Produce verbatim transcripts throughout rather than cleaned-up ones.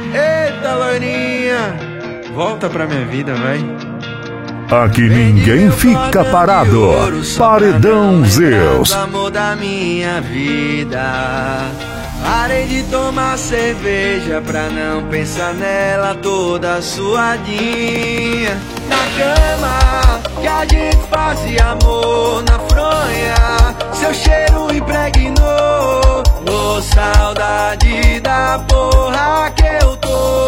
Eita, loirinha, volta pra minha vida, vai. Aqui ninguém fica parado. Paredão Zeus. Amor da minha vida. Parei de tomar cerveja pra não pensar nela toda suadinha. Na cama que a gente fazia amor na fronha, seu cheiro impregnou. Ô, saudade da porra que eu tô.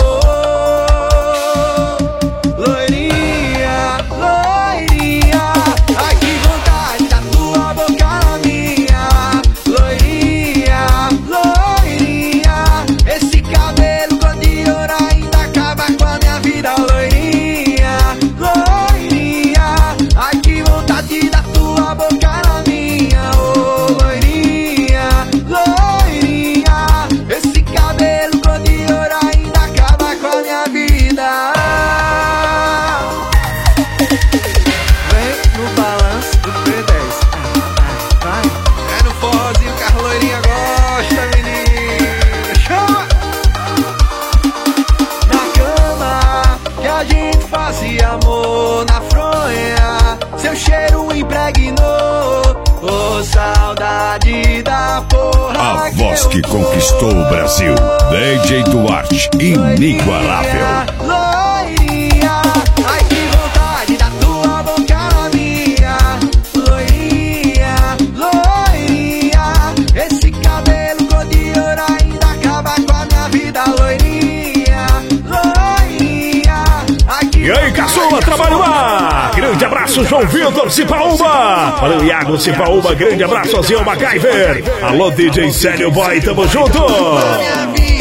Loirinha, loirinha, ai que vontade da tua boca na minha. Loirinha, loirinha, esse cabelo cor de ouro ainda acaba com a minha vida. Loirinha, loirinha, ai que vontade da tua boca na minha. Oh, loirinha, loirinha, esse cabelo cor de ouro ainda acaba com a minha vida. Vem no balanço do P dez, vai. É no forrozinho que a loirinha gosta, menina. Chama! Na cama que a gente fazia amor na fronha, seu cheiro impregnou. Ô, saudade da porra. A voz que conquistou o Brasil. D J Duarte, inigualável. Loirinha, ai que vontade da tua boca na minha. Loirinha, loirinha, esse cabelo cor de ouro ainda acaba com a minha vida. Loirinha, loirinha, ai que. E aí, caçula, trabalho lá! Grande abraço, João Vitor Cipaúba! Valeu, Iago Cipaúba, grande abraço, Aziel MacGyver! Alô, D J Célio Boy, tamo junto! Minha vida.